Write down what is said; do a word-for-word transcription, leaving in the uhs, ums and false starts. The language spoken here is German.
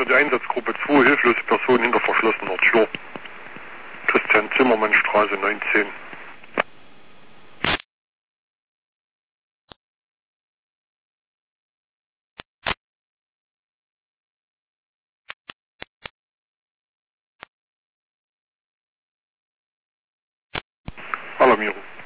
die Einsatzgruppe zwei, hilflose Personen hinter verschlossener Tür. Christian Zimmermann Straße neunzehn. Alarmierung.